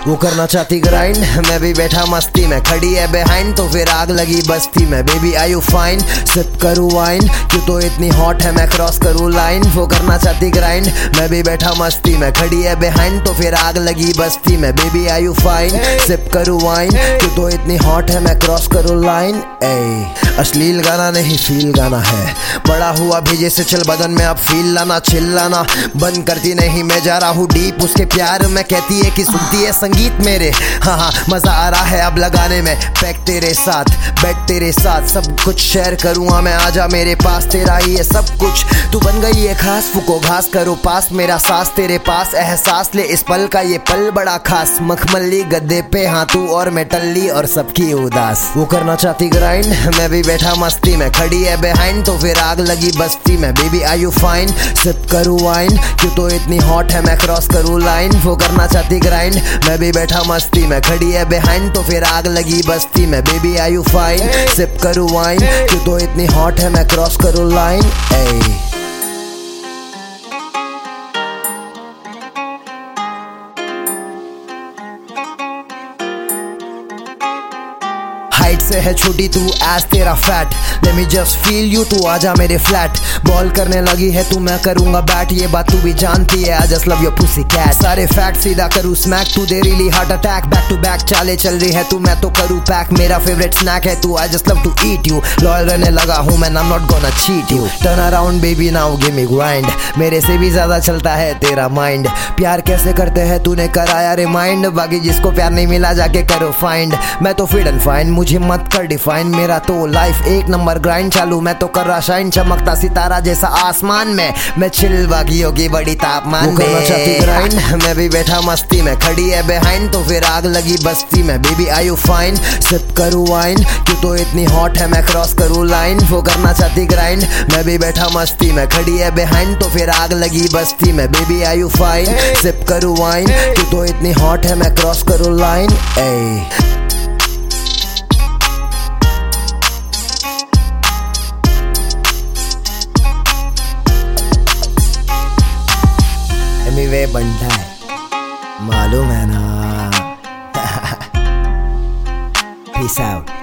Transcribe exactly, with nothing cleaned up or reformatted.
वो करना चाहती ग्राइंड, मैं भी बैठा मस्ती में, खड़ी है बिहाइंड तो फिर आग लगी बस्ती में। Baby are you fine, sip करूँ वाइन, क्यों तो इतनी हॉट है मैं क्रॉस करूँ लाइन। वो करना चाहती ग्राइंड, मैं भी बैठा मस्ती में, खड़ी है बिहाइंड तो फिर आग लगी बस्ती में। Baby are you fine, sip करूँ वाइन, क्यों तो इतनी हॉट है मैं क्रॉस करूँ लाइन। ए अश्लील गाना नहीं फील गाना है, बड़ा हुआ भेजे से चल बदन में अब फील लाना, चिल्लाना बंद करती नहीं, मैं जा रहा हूँ डीप उसके प्यार में। कहती है कि सुनती है संगीत मेरे, हाँ हाँ मजा आ रहा है अब लगाने में। पैक तेरे साथ, बेड तेरे साथ, सब कुछ शेयर करूँगा मैं, आजा मेरे पास, तेरा ही है सब कुछ। तू बन गई है खास, फूको घास करो पास, मेरा सांस तेरे पास, एहसास ले इस पल का ये पल बड़ा खास। मखमली गद्दे पे हाँ तू और मैं टल्ली और सबकी उदास। वो करना चाहती ग्राइंड, मैं भी बैठा मस्ती में, खड़ी है बिहाइंड तो फिर आग लगी बस्ती में। Baby are you fine, sip करूँ वाइन, क्यों तो इतनी हॉट है मैं क्रॉस करूँ लाइन। वो करना चाहती ग्राइंड, मैं भी बैठा मस्ती में, खड़ी है बिहाइंड तो फिर आग लगी बस्ती में। Baby are you fine, sip करूँ वाइन, क्यों तो इतनी हॉट है मैं क्रॉस करूँ लाइन। ए हाइट से है छोटी तू एज तेरा fat, let me just feel you, तू आजा मेरे फ्लैट। बॉल करने लगी है तू, मैं करूंगा बैट, ये बात तू भी जानती है, I just love your pussy cat. सारे फैक्ट सीधा करूँ स्मैक, तू दे really heart attack. Back to back चाले चल रही है तू, मैं तो करूँ पैक, मेरा फेवरेट स्नैक है तू, I just love to eat you. Loyal रहने लगा हूँ मैं, I am not gonna cheat you. Turn around baby now give me grind, मेरे से भी ज्यादा चलता है तेरा माइंड। प्यार कैसे करते हैं तूने कराया रिमाइंड, बाकी जिसको प्यार नहीं मिला जाके करो फाइंड। मैं तो फिट एंड फाइन, मुझे मत कर डिफाइन, मेरा तो लाइफ एक नंबर ग्राइंड चालू, मैं तो कर रहा शाइन, चमकता सितारा जैसा आसमान में, मैं चिल बागियों की बड़ी तापमान में। करना चाहती ग्राइंड, मैं भी बैठा मस्ती में, खड़ी है बिहाइंड तो फिर आग लगी बस्ती में। Baby are you fine, sip करूँ वाइन, क्यों तो इतनी हॉट है मैं क्रॉस करूँ लाइन। वो करना चाहती ग्राइंड, मैं भी बैठा मस्ती में, खड़ी है बिहाइंड तो फिर आग लगी बस्ती में। Baby are you fine, sip करूँ वाइन, क्यों तो इतनी हॉट है मैं क्रॉस करूँ लाइन। ए वे बनता है, मालूम है ना। Peace out.